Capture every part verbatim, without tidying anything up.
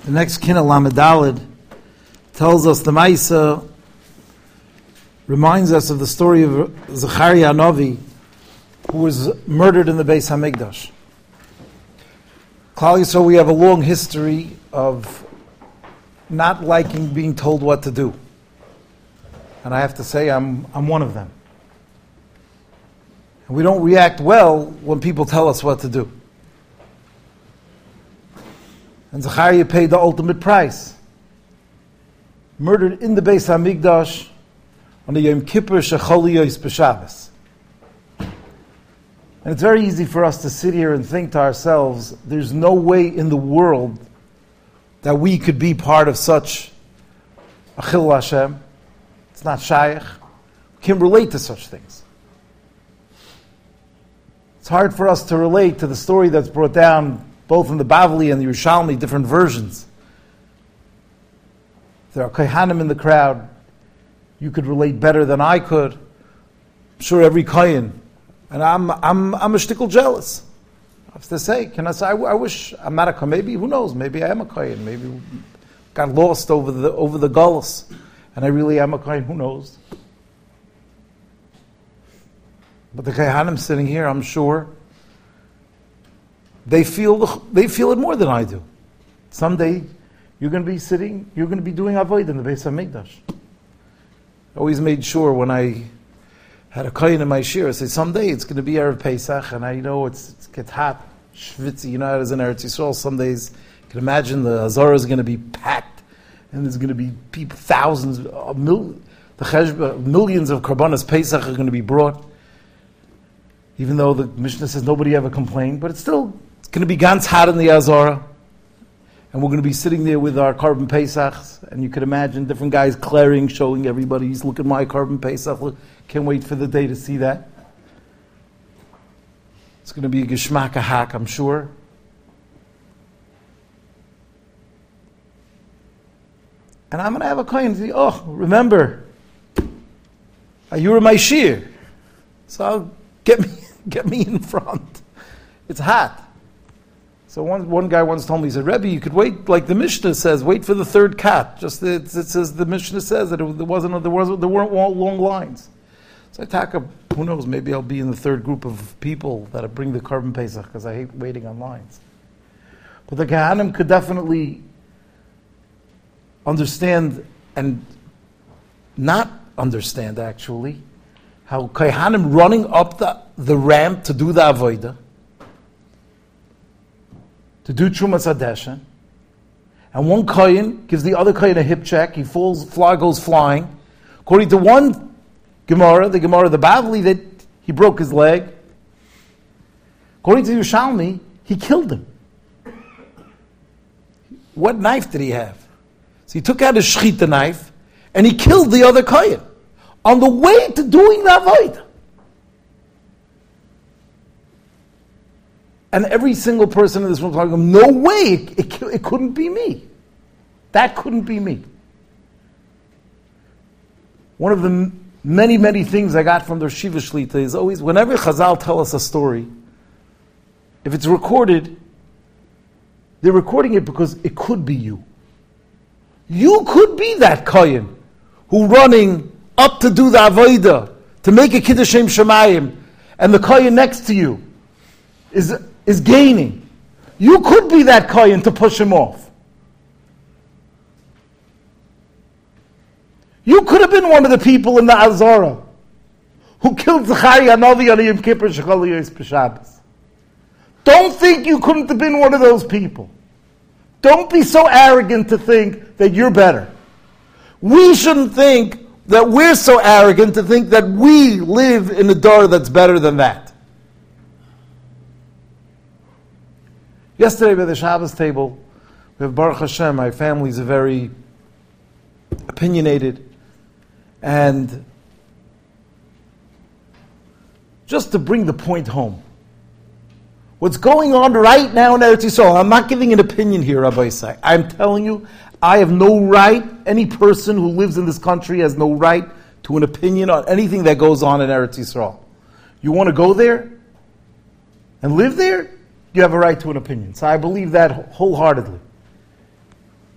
The next Kina Lamedalid tells us the Maisa, reminds us of the story of Zechariah Hanavi, who was murdered in the Beis Hamikdash. Klal Yisrael, we have a long history of not liking being told what to do. And I have to say, I'm I'm one of them. And we don't react well when people tell us what to do. And Zechariah paid the ultimate price. Murdered in the Beis Hamikdash on the Yom Kippur Shechol Yos B'Shabbos. And it's very easy for us to sit here and think to ourselves, there's no way in the world that we could be part of such a Chil Hashem. It's not shaykh. We can't relate to such things. It's hard for us to relate to the story that's brought down both in the Bavli and the Yerushalmi, different versions. There are Kohanim in the crowd. You could relate better than I could. I'm sure every Kohen. And I'm I'm I'm a shtickle jealous. I have to say, can I say, I, I wish I'm not a Kohen. Maybe, who knows, maybe I am a Kohen. Maybe got lost over the over the Gullus. And I really am a Kohen, who knows. But the Kohanim sitting here, I'm sure, they feel the, they feel it more than I do. Someday, you're going to be sitting, you're going to be doing Avodah in the Beis Hamikdash. I always made sure when I had a kohen in my shir, I said, someday it's going to be Erev Pesach, and I know it's, it gets hot, shvitzi, you know how it is in Eretz Yisrael. Some days, you can imagine the Hazorah is going to be packed, and there's going to be people, thousands, uh, mil, the cheshbon, millions of Karbanas Pesach are going to be brought, even though the Mishnah says nobody ever complained, but it's still, it's going to be ganz hot in the Hazorah. And we're going to be sitting there with our Korban Pesachs, and you could imagine different guys clearing, showing everybody, he's look at my Korban Pesach. Look, can't wait for the day to see that. It's going to be a Geshmak Hak, I'm sure. And I'm going to have a kohen say, oh, remember, you were my shir. So I'll get me, get me in front. It's hot. So one one guy once told me, he said, Rebbe, you could wait, like the Mishnah says, wait for the third kat. Just it, it says the Mishnah says that it, there wasn't there wasn't there weren't long lines. So I talk up, who knows, maybe I'll be in the third group of people that bring the Korban Pesach because I hate waiting on lines. But the Kohanim could definitely understand and not understand actually how Kohanim running up the, the ramp to do the Avodah, to do Trumas Hadeshen, and one kohen gives the other kohen a hip check, he falls, fly goes flying. According to one Gemara, the Gemara of the Bavli, that he broke his leg. According to Yerushalmi, he killed him. What knife did he have? So he took out his shchita knife, and he killed the other kohen on the way to doing the Avodah. And every single person in this room is like, no way, it, it, it couldn't be me. That couldn't be me. One of the many, many things I got from the Shiva Shlita is always, whenever Chazal tell us a story, if it's recorded, they're recording it because it could be you. You could be that kohen who running up to do the Avodah, to make a Kiddush Shem Shemayim, and the kohen next to you is is gaining. You could be that kohen to push him off. You could have been one of the people in the Azara who killed Zechariah Hanavi on Yom Kippur Shechol Yos B'Shabbos. Don't think you couldn't have been one of those people. Don't be so arrogant to think that you're better. We shouldn't think that we're so arrogant to think that we live in a door that's better than that. Yesterday by the Shabbos table, we have Baruch Hashem, my family's a very opinionated, and just to bring the point home, what's going on right now in Eretz Yisrael, I'm not giving an opinion here, Rabbi Isai. I'm telling you, I have no right, any person who lives in this country has no right to an opinion on anything that goes on in Eretz Yisrael. You want to go there and live there? You have a right to an opinion. So I believe that wholeheartedly.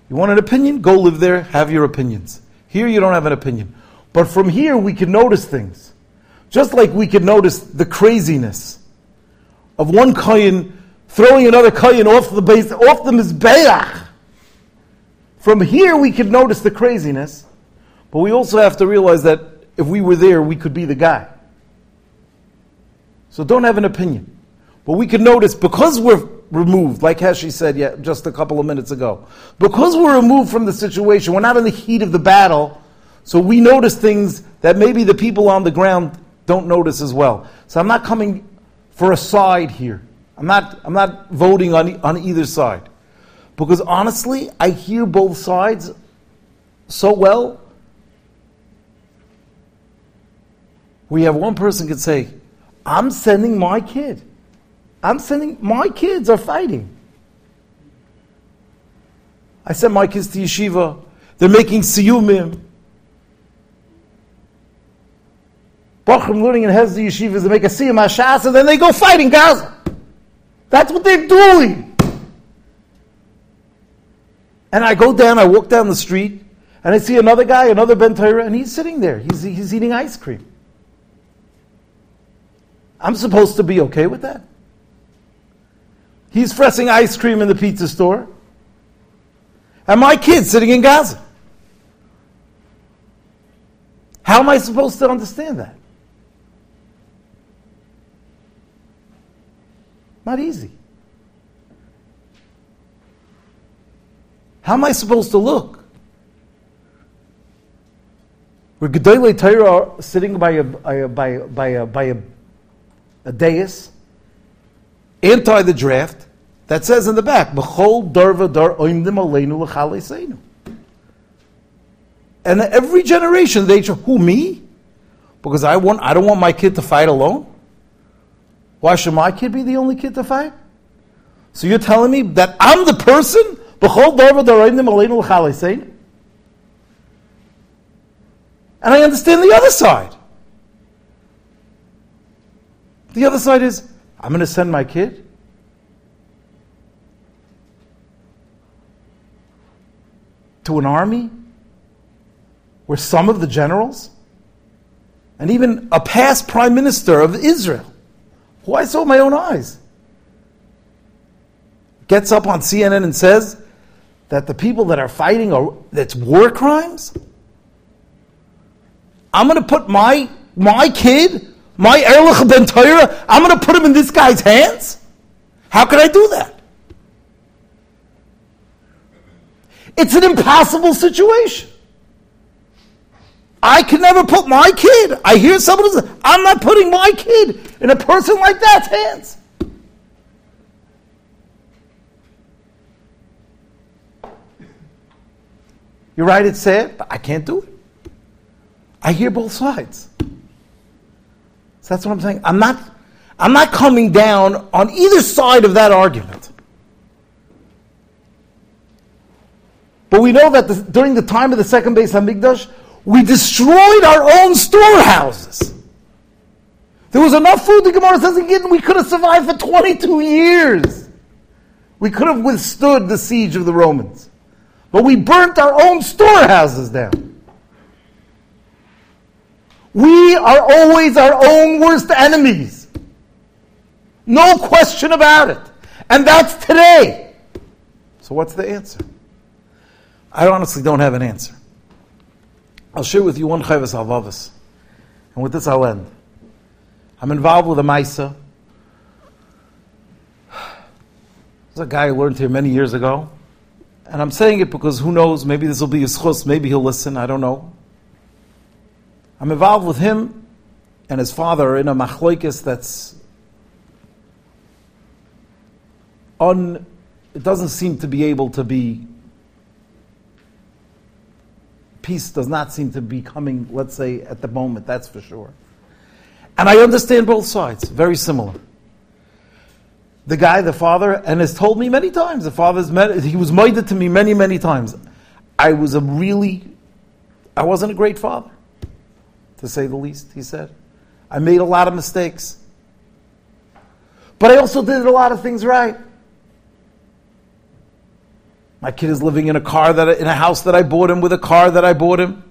You want an opinion? Go live there, have your opinions. Here you don't have an opinion. But from here we can notice things. Just like we could notice the craziness of one kohen throwing another kohen off the base, off the mizbeach. From here we could notice the craziness, but we also have to realize that if we were there, we could be the guy. So don't have an opinion. But we could notice, because we're removed, like Heshi said yeah, just a couple of minutes ago, because we're removed from the situation, we're not in the heat of the battle, so we notice things that maybe the people on the ground don't notice as well. So I'm not coming for a side here. I'm not, I'm not voting on, on either side. Because honestly, I hear both sides so well. We have one person could say, I'm sending my kid. I'm sending, my kids are fighting. I sent my kids to yeshiva. They're making siyumim. Bachrim learning in Hezbollah yeshivas, they make a siyum hashas, and then they go fight in Gaza. That's what they're doing. And I go down, I walk down the street, and I see another guy, another Ben Torah, and he's sitting there. He's, he's eating ice cream. I'm supposed to be okay with that? He's pressing ice cream in the pizza store, and my kid's sitting in Gaza. How am I supposed to understand that? Not easy. How am I supposed to look? We're Gedolei Torah sitting by a by a by a, by a, by a, a dais, anti the draft, that says in the back, B'chol darva dar oimdim aleinu l'chaleseinu. And every generation they say, who, me? Because I want I don't want my kid to fight alone. Why should my kid be the only kid to fight? So you're telling me that I'm the person? And I understand the other side. The other side is, I'm going to send my kid to an army where some of the generals and even a past prime minister of Israel, who I saw with my own eyes, gets up on C N N and says that the people that are fighting are, that's war crimes? I'm going to put my my kid, my Erlich Ben Torah, I'm going to put him in this guy's hands? How can I do that? It's an impossible situation. I can never put my kid, I hear someone say, I'm not putting my kid in a person like that's hands. You're right, it's sad, but I can't do it. I hear both sides. So that's what I'm saying. I'm not, I'm not coming down on either side of that argument. But we know that the, during the time of the second Beis Hamikdash, we destroyed our own storehouses. There was enough food, the Gemara says again, we could have survived for twenty-two years. We could have withstood the siege of the Romans. But we burnt our own storehouses down. We are always our own worst enemies. No question about it. And that's today. So what's the answer? I honestly don't have an answer. I'll share with you one chayvus halvavus. And with this I'll end. I'm involved with a Maisa. There's a guy I learned here many years ago. And I'm saying it because who knows, maybe this will be his chus, maybe he'll listen, I don't know. I'm involved with him and his father in a machloikis that's un, it doesn't seem to be able to be, peace does not seem to be coming, let's say, at the moment, that's for sure. And I understand both sides, very similar. The guy, the father, and has told me many times, the father's met, he was moided to me many, many times. I was a really, I wasn't a great father, to say the least, he said. I made a lot of mistakes. But I also did a lot of things right. My kid is living in a car that in a house that I bought him with a car that I bought him.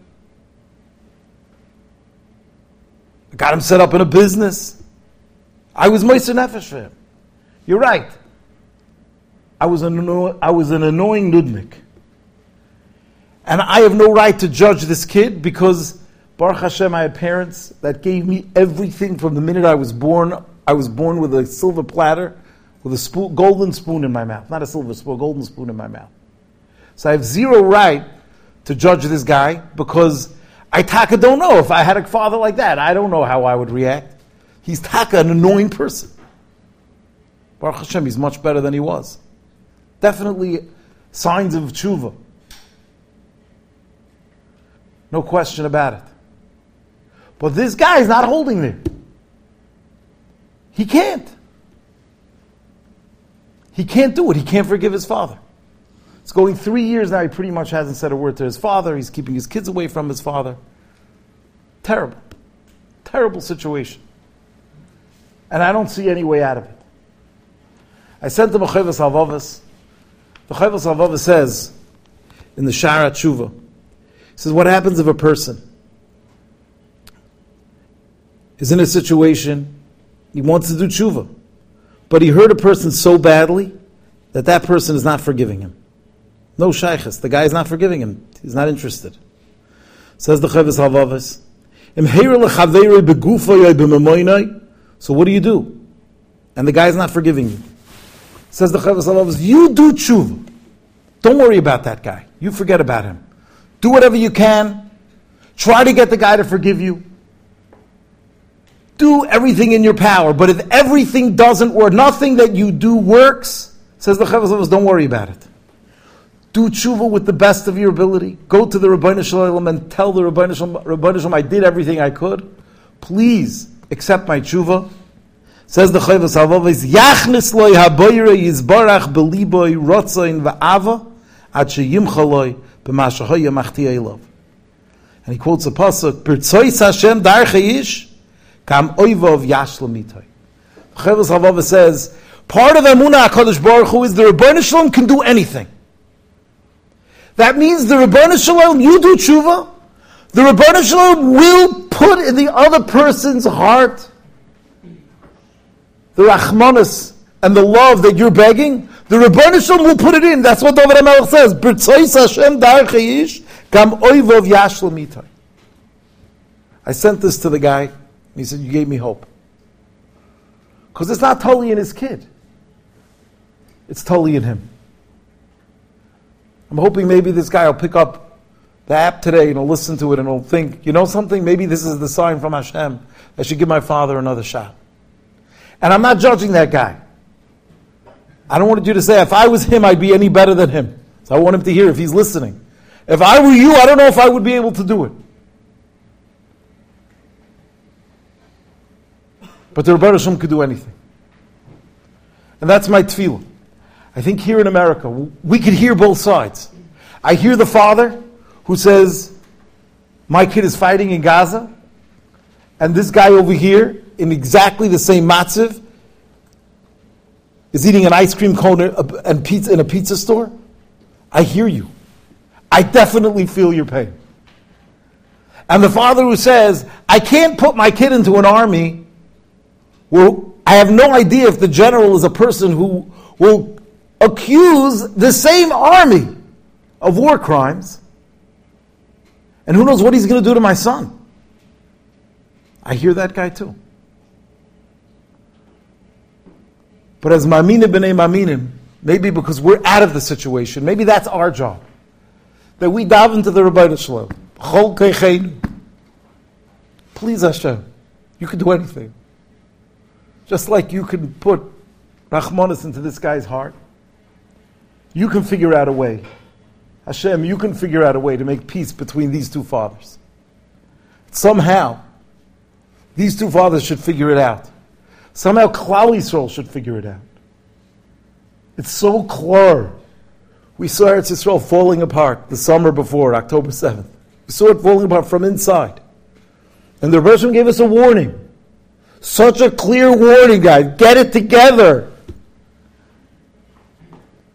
I got him set up in a business. I was Meiser Nefesh for him. You're right. I was an anno- I was an annoying nudnik. And I have no right to judge this kid because Baruch Hashem, I had parents that gave me everything from the minute I was born. I was born with a silver platter, with a spoon, golden spoon in my mouth. Not a silver spoon, a golden spoon in my mouth. So I have zero right to judge this guy because I taka don't know. If I had a father like that, I don't know how I would react. He's taka, an annoying person. Baruch Hashem, he's much better than he was. Definitely signs of tshuva. No question about it. But this guy is not holding there. He can't. He can't do it. He can't forgive his father. It's going three years now. He pretty much hasn't said a word to his father. He's keeping his kids away from his father. Terrible. Terrible situation. And I don't see any way out of it. I sent him a Chovos Halevavos. The Chovos Halevavos says, in the Shara Tshuva, he says, what happens if a person is in a situation, he wants to do tshuva, but he hurt a person so badly that that person is not forgiving him. No shaykhis. The guy is not forgiving him. He's not interested. Says the Chovos Halevavos, so what do you do? And the guy is not forgiving you. Says the Chovos Halevavos, you do tshuva. Don't worry about that guy. You forget about him. Do whatever you can. Try to get the guy to forgive you. Do everything in your power. But if everything doesn't work, nothing that you do works, says the Chovos Halevavos, don't worry about it. Do tshuva with the best of your ability. Go to the Rabbeinu Shalom and tell the Rabbeinu Shalom, Rabbeinu Shalom, I did everything I could. Please accept my tshuva. Says the Chovos Halevavos, Yachnis loy haboyre yizbarach beliboy rotzain va'ava ad sheyimcha loy b'ma shehoya machtia elov. And he quotes a pasuk, B'rtzois Hashem darchei ish kam oivov yashla mitay. Chovos Halevavos says, part of Emunah HaKadosh Baruch Hu is the Rabbeinu Shalom can do anything. That means the Rabbeinu Shalom, you do tshuva, the Rabbeinu Shalom will put in the other person's heart the rachmanis and the love that you're begging. The Rabbeinu Shalom will put it in. That's what David HaMelech says. B'rtzois Hashem darchei ish kam oivov yashla mitay. I sent this to the guy, and he said, you gave me hope. Because it's not totally in his kid. It's totally in him. I'm hoping maybe this guy will pick up the app today and he'll listen to it and he'll think, you know something, maybe this is the sign from Hashem. I should give my father another shot. And I'm not judging that guy. I don't want you to say, if I was him, I'd be any better than him. So I want him to hear if he's listening. If I were you, I don't know if I would be able to do it. But the Rebbe Shem could do anything. And that's my tefillah. I think here in America, we could hear both sides. I hear the father who says, my kid is fighting in Gaza, and this guy over here, in exactly the same matziv, is eating an ice cream cone and pizza in a pizza store. I hear you. I definitely feel your pain. And the father who says, I can't put my kid into an army where I have no idea if the general is a person who will accuse the same army of war crimes, and who knows what he's going to do to my son. I hear that guy too. But as ma'aminim b'nei ma'aminim, maybe because we're out of the situation, maybe that's our job, that we daven to the Rabbeinu Shalom. Chol keicheinu. Please Hashem, you can do anything. Just like you can put Rachmanis into this guy's heart, you can figure out a way. Hashem, you can figure out a way to make peace between these two fathers. Somehow, these two fathers should figure it out. Somehow, Klal Yisrael should figure it out. It's so clear. We saw Eretz Yisrael falling apart the summer before, October seventh. We saw it falling apart from inside. And the Rebbe gave us a warning. Such a clear warning, guys. Get it together.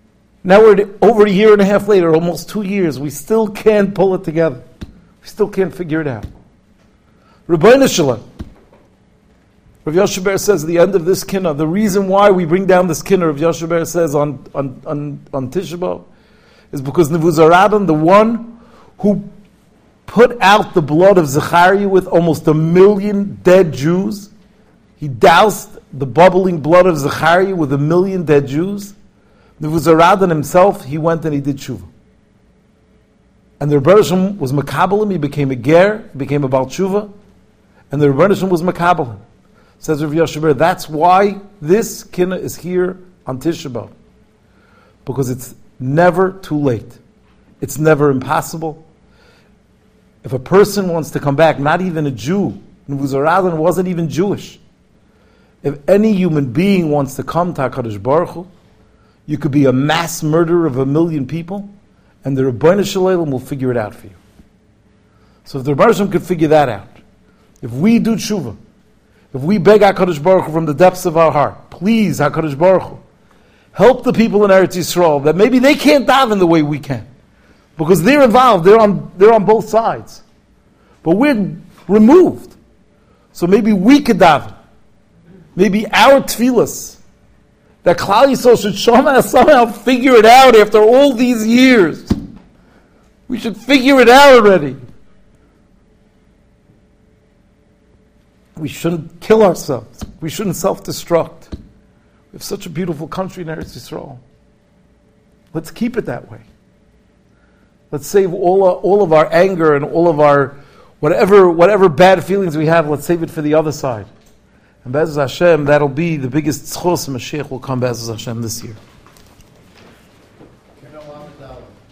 Now we're over a year and a half later, almost two years, we still can't pull it together. We still can't figure it out. Rabbeinu Shalom. Rav Yoshe Ber says at the end of this kinnah, the reason why we bring down this kinnah, Rav Yoshe Ber says on, on, on, on Tisha B'Av, is because Nebuzaradan, the one who put out the blood of Zechariah with almost a million dead Jews, he doused the bubbling blood of Zechariah with a million dead Jews. Nebuzaradan himself, he went and he did tshuva. And the Rebbe Shem was makabelim, he became a ger, he became a Baal Tshuva, and the Rebbe Shem was makabelim. Says Rav Yoshe Ber, that's why this kinnah is here on Tisha B'Av. Because it's never too late. It's never impossible. If a person wants to come back, not even a Jew, Nebuzaradan wasn't even Jewish. If any human being wants to come to HaKadosh Baruch Hu, you could be a mass murderer of a million people, and the Rebbeinu Shalom will figure it out for you. So if the Rebbeinu Shalom could figure that out, if we do tshuva, if we beg HaKadosh Baruch Hu from the depths of our heart, please HaKadosh Baruch Hu, help the people in Eretz Yisrael that maybe they can't daven the way we can, because they're involved, they're on they're on both sides, but we're removed. So maybe we could daven, maybe our tefillas, that Klal Yisrael should somehow, somehow figure it out after all these years. We should figure it out already. We shouldn't kill ourselves. We shouldn't self-destruct. We have such a beautiful country in Eretz Yisrael. Let's keep it that way. Let's save all, our, all of our anger and all of our whatever whatever bad feelings we have. Let's save it for the other side. And Be'ezus Hashem, that'll be the biggest tzchos Mashiach will come Be'ezus Hashem this year.